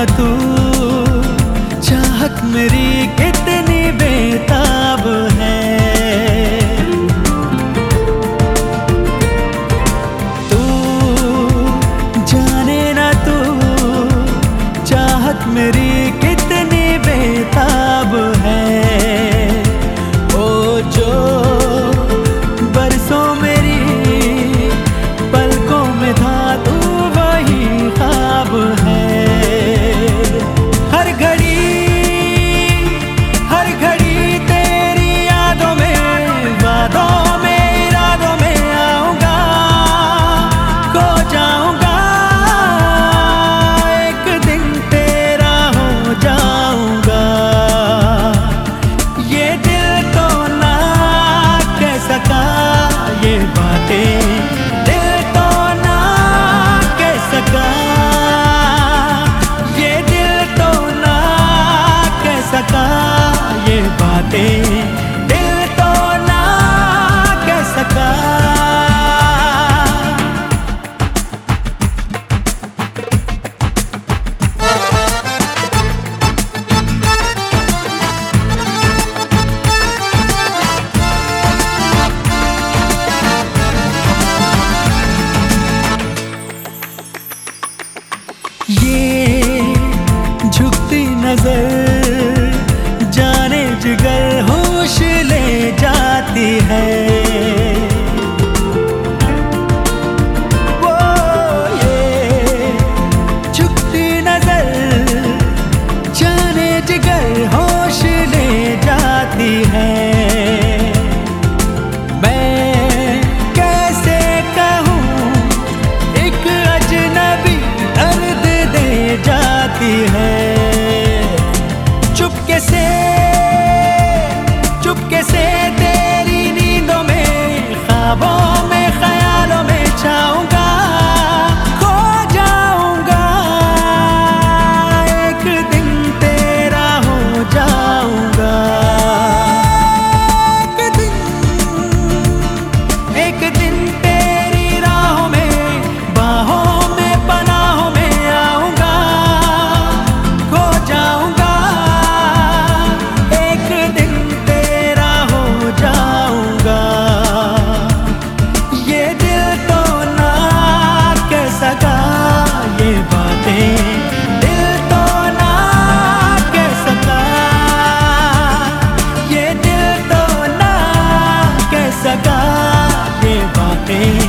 तू, चाहत मेरी कितनी बेताब है। तू जाने ना तू, चाहत मेरी कितनी बेताब है। ओ जो बरसों मेरी पलकों में था तू, वही ख्वाब है। हर घड़ी तेरी यादों में, वादों में, इरादों में आऊंगा, खो जाऊंगा, एक दिन तेरा हो जाऊंगा। ये दिल तो ना कह सका ये बातें, दिल तो ना कह सका ये, दिल तो ना कह सका ये बातें, दिल तो ना कह सका। ये झुकती नजर जाने जिगर होश ले जाती है। वो ये झुकती नजर जाने जिगर होश ले जाती है। मैं कैसे कहूँ एक अजनबी दर्द दे जाती है। चुपके से तेरी नींदों में, ख्वाबों में, ख्यालों में छाऊंगा, खो जाऊंगा, एक दिन तेरा हो जाऊंगा। एक दिन तेरी राहों में, बाहों में, पनाहों में आऊंगा, खो जाऊंगा, एक दिन तेरा हो जाऊंगा। ये दिल तो ना कह सका ये बातें, दिल तो ना कह सका ये, दिल तो ना कह सका ये बातें।